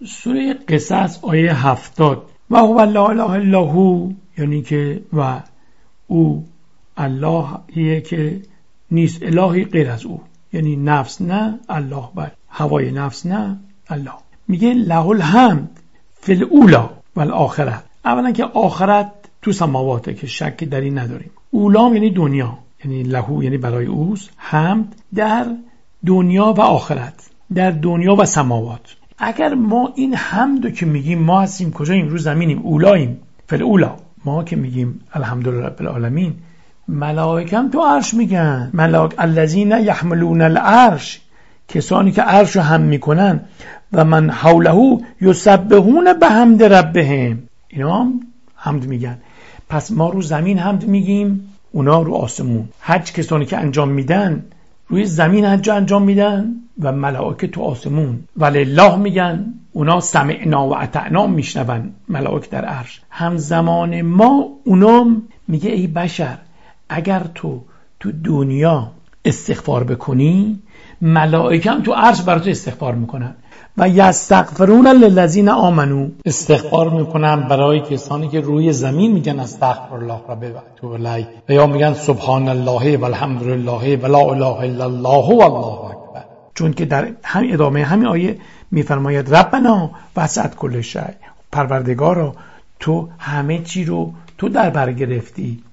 سوره قصص آیه 70 و هو لا اله الا هو، یعنی که و او اللهیه که نیست الهی غیر از او، یعنی نفس نه الله بل هوای نفس نه الله. میگه له الحمد فی الاولی والآخرة. اولا که آخرت تو سماواته که شکی در این نداریم. اولام یعنی دنیا، یعنی لهو یعنی برای اوست. حمد در دنیا و آخرت، در دنیا و سماوات. اگر ما این حمدو که میگیم ما هستیم کجاییم؟ رو زمینیم، اولاییم، فی الاولا. ما که میگیم الحمدلله رب العالمین، ملائکه هم تو عرش میگن، ملائک الذین یحملون العرش، کسانی که عرش رو هم میکنن، و من حوله یسبحون بحمد ربهم، اینا هم حمد میگن. پس ما رو زمین حمد میگیم، اونا رو آسمون. حج کسانی که انجام میدن روی زمین حج انجام میدن و ملائکه تو آسمون. ولله میگن، اونا سمعنا و اطعنا میشنون، ملائکه در عرش. همزمان ما اونام میگه ای بشر، اگر تو دنیا استغفار بکنی، ملائکه هم تو عرش برای تو استغفار میکنن. و یستغفرون للذین آمنو، استغفار میکنن برای کسانی که روی زمین میگن استغفرالله ربی و اتوب الیه، و یا میگن سبحان الله و الحمد لله و لا اله الا الله و الله اکبر. چون که در همین ادامه همین آیه میفرماید ربنا وسعت کل شیء، پروردگارا تو همه چی رو تو در بر گرفتی.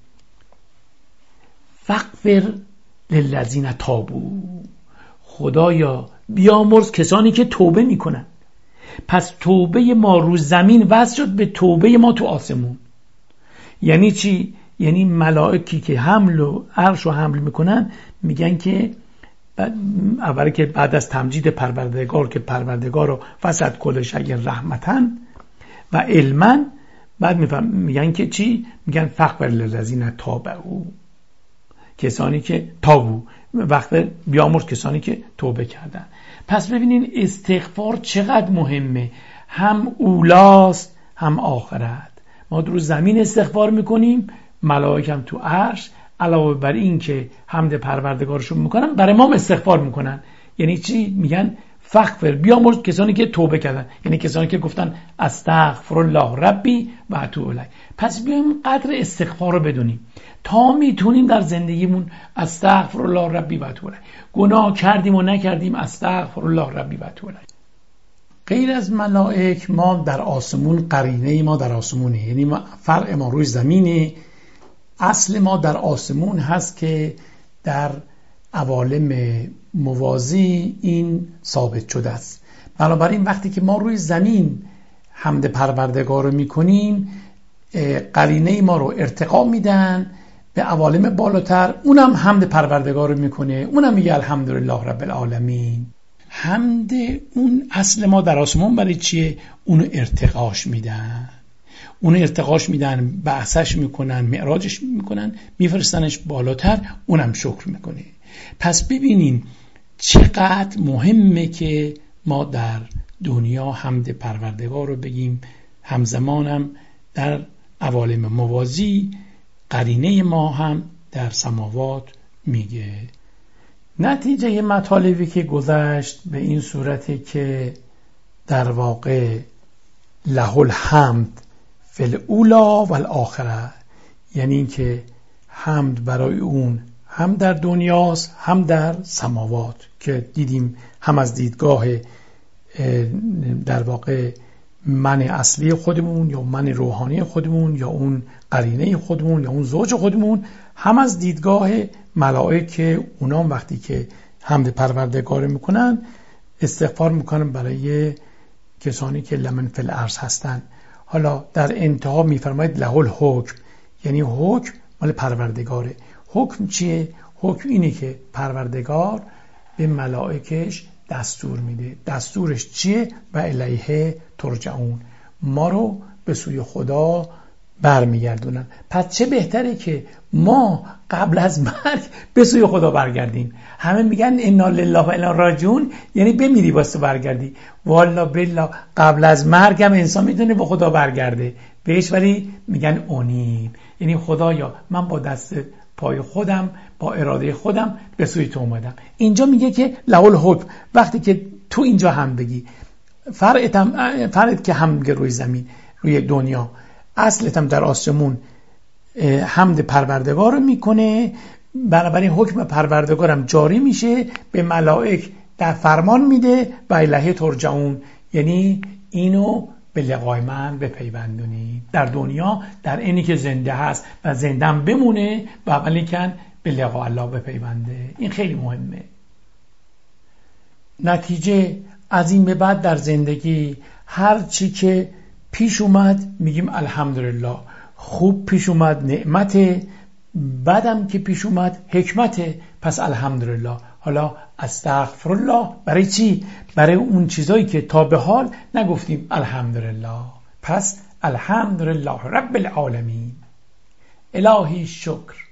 فغفر للذین تابوا، خدایا بیامرز کسانی که توبه میکنن. پس توبه ما رو زمین وصل شد به توبه ما تو آسمون. یعنی چی؟ یعنی ملائکی که حمل و عرش رو حمل میکنن میگن که اولی که بعد از تمجید پروردگار که پروردگار رو وسط کل شیء رحمتن و علما، بعد میگن که چی؟ میگن فغفر للذین تابوا، کسانی که تابو، وقت بیامرز کسانی که توبه کردن. پس ببینین استغفار چقدر مهمه، هم اولاست هم آخرت. ما در زمین استغفار میکنیم، ملائکه هم تو عرش علاوه بر این که حمد پروردگارشون میکنن برای ما استغفار میکنن. یعنی چی؟ میگن فغفر، بیامرز کسانی که توبه کردن، یعنی کسانی که گفتن استغفرالله ربی و اتوب الیه. پس بیایم قدر استغفار رو بدونیم تا میتونیم در زندگیمون استغفرالله ربی و اتوب الیه. گناه کردیم و نکردیم استغفرالله ربی و اتوب الیه. غیر از ملائک ما در آسمون، قرینه ما در آسمونه، یعنی فرع ما روی زمینه، اصل ما در آسمون هست که در عوالم موازی این ثابت شده است. بنابراین وقتی که ما روی زمین حمد پروردگار رو میکنیم، قرینه ما رو ارتقا میدن به عوالم بالاتر، اونم حمد پروردگار رو میکنه، اونم میگه الحمدلله رب العالمین. حمد اون اصل ما در آسمون برای چیه؟ اونو ارتقاش میدن، بعثش میکنن، معراجش میکنن، میفرستنش بالاتر، اونم شکر میکنه. پس ببینین چقدر مهمه که ما در دنیا حمد پروردگار رو بگیم، همزمانم در عوالم موازی قرینه ما هم در سماوات میگه. نتیجه مطالبی که گذشت به این صورته که در واقع له الحمد فی الاولی والآخرة، یعنی این که حمد برای اون هم در دنیاست هم در سماوات، که دیدیم هم از دیدگاه در واقع من اصلی خودمون یا من روحانی خودمون یا اون قرینه خودمون یا اون زوج خودمون، هم از دیدگاه ملائکه، اونام وقتی که حمد پروردگار میکنن استغفار میکنن برای کسانی که لمن فی الارض هستن. حالا در انتها میفرماید له الحکم، یعنی حکم مال پروردگاره. حکم چیه؟ حکم اینه که پروردگار به ملائکش دستور میده. دستورش چیه؟ و الیه ترجعون، ما رو به سوی خدا برمیگردونن. پس چه بهتره که ما قبل از مرگ به سوی خدا برگردیم. همه میگن انا لله و انا راجعون، یعنی بمیری واسه برگردی. والا بالله قبل از مرگ هم انسان میتونه به خدا برگرده بهش، ولی میگن اونیم، یعنی خدایا من با دست پای خودم، با اراده خودم به سوی تو اومدم. اینجا میگه که له الحکم، وقتی که تو اینجا هم بگی فرعت که هم روی زمین روی دنیا، اصلت هم در آسمون حمد پروردگار رو میکنه، بنابراین حکم پروردگارم جاری میشه، به ملائک در فرمان میده و الیه ترجعون، یعنی اینو به لقای من بپیوندونی در دنیا، در اینی که زنده هست و زندم بمونه و ولیکن به لقای الله بپیونده. این خیلی مهمه. نتیجه از این به بعد در زندگی هر چی که پیش اومد میگیم الحمدلله، خوب پیش اومد نعمت، بعدم که پیش اومد حکمت، پس الحمدلله. حالا استغفرالله برای چی؟ برای اون چیزایی که تا به حال نگفتیم الحمدلله. پس الحمدلله رب العالمین. الهی شکر.